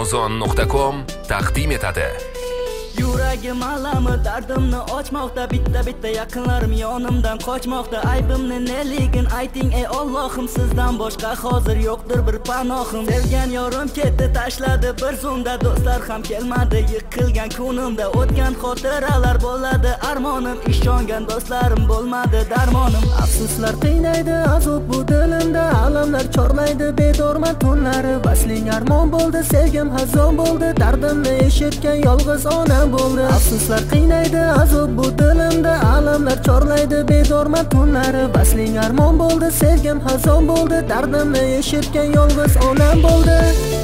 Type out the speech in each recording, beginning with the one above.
Amazon.com taqdim etadi. Yuragim alami dardimni ochmoqda, bitta yaqinlarim yonimdan qochmoqda. Aybimni neligin ayting ey Allohim, sizdan boshqa hozir yo'qdir bir panohim. Sevgan yorim ketdi, tashladi bir zumda, do'stlar ham kelmadi yiqilgan kunimda. O'tgan xotiralar bo'ladi armonim, ishongan do'stlarim bo'lmadi darmonim. Afsuslar qiynaydi azob bu dilimda, alamlar chorlaydi bedorman tunlari. Vasling armon bo'ldi, sevgim hazon bo'ldi, dardimni eshitgan yolg'iz onam bo'ldi. Afsuslar qiynaydi azob bu dilimda, alamlar chorlaydi bedorman tunlari. Vasling armon bo'ldi, sevgim hazon bo'ldi, dardimni eshitgan yolg'iz onam bo'ldi.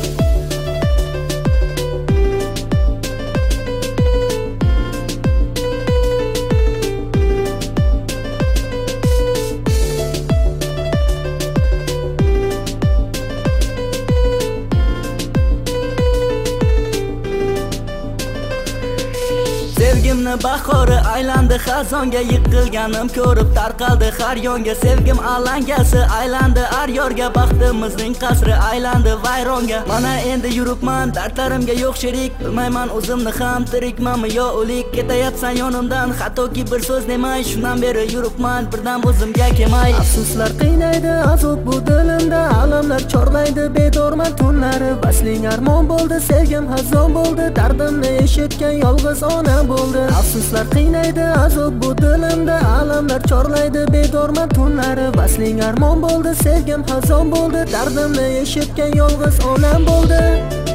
Sevgimni bahori aylandi xazonga, yiqilganim ko'rib tarqaldi har yonga. Sevgim alangasi aylandi aryorga, baxtimizning qasri aylandi vayronga. Mana endi yuribman, dardlarimga yo'q sherik, bilmayman o'zimni ham tirikmanmi yo o'lik. Ketayapsan yonimdan, hattoki bir so'z demay, shundan beri yuribman birdan o'zimga kelmay. Afsuslar qiynaydi azob bu dilimda, alamlar chorlaydi bedorman tunlari. Vasling armon bo'ldi, sevgim hazon bo'ldi, dardimni eshitgan yolg'iz onam bo'ldi. Afsuslar qiynaydi azob bu dilimda, alamlar chorlaydi bedorman tunlari. Vasling armon bo'ldi, sevgim hazon bo'ldi, dardimni eshitgan yolg'iz onam bo'ldi.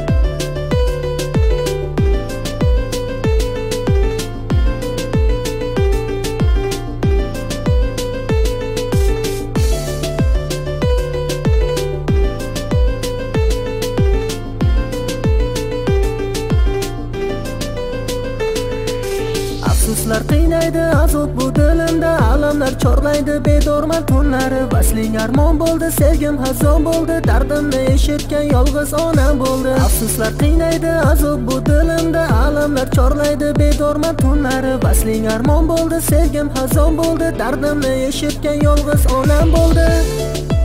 Afsuslar qiynaydi azob bu dilimda, alamlar chorlaydi bedorman tunlari. Vasling armon bo'ldi, sevgim hazon bo'ldi, dardimni eshitgan yolg'iz onam bo'ldi. Afsuslar qiynaydi azob bu dilimda, alamlar chorlaydi bedorman tunlari. Vasling armon bo'ldi, sevgim hazon bo'ldi, dardimni eshitgan yolg'iz onam bo'ldi.